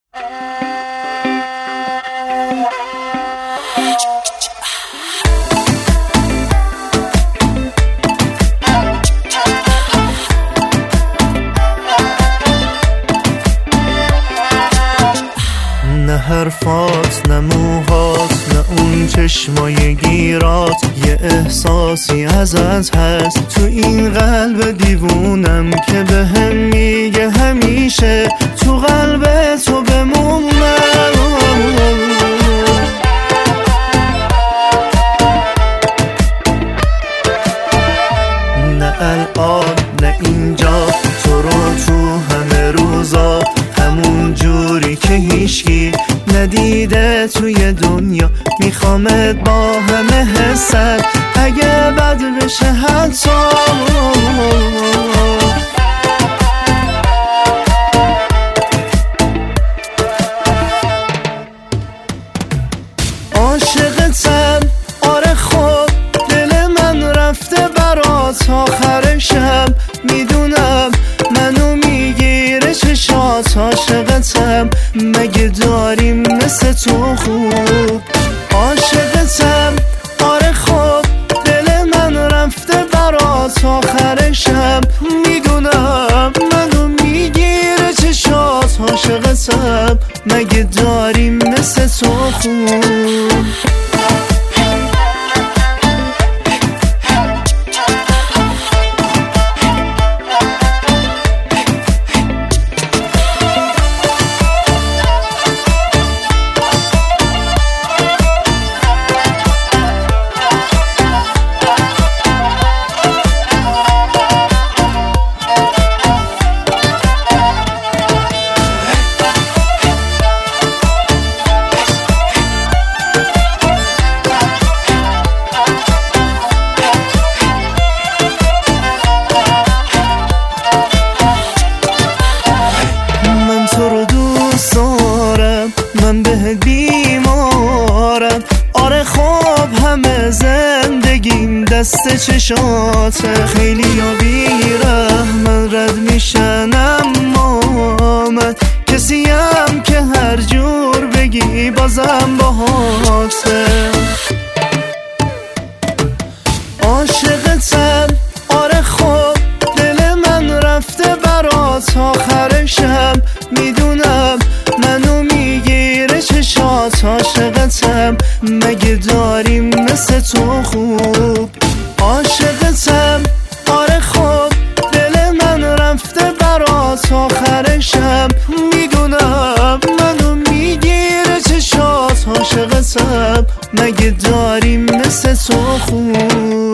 نه حرفات، نه موهات، نه اون چشمای گیرات، یه احساسی ازت هست تو این قلب دیوونم که بهم میگه همیشه تو قلب تو بمونم. نه الان نه اینجا، تو رو تو همه روزا، همون جوری که هیچکی ندیده توی دنیا، میخوامت با همه حست اگه بد بشه حتی. عاشقتم آره خب، دل من رفته برات آخر شب، میدونم منو میگیره چشات. عاشقتم مگه داریم مثل تو خوب؟ عاشقتم آره خب، دل من رفته برات آخر شب، میدونم منو میگیره چشات. عاشقتم مگه داریم مثل تو خوب؟ من به بیمارم آره خب، همه زندگیم دست چشاته. خیلی یا بیرحمن رد میشن، اما من کسیم که هر جور بگی بازم باهاته. عاشقتم آره خب، دل من رفته برات آخر شب، میدونم منو میگیره چشات. عاشقتم مگه داریم مثل تو خوب؟ عاشقتم آره خب، دل من رفته برات آخر شب، میدونم منو میگیره چشات. عاشقتم مگه داریم مثل تو خوب؟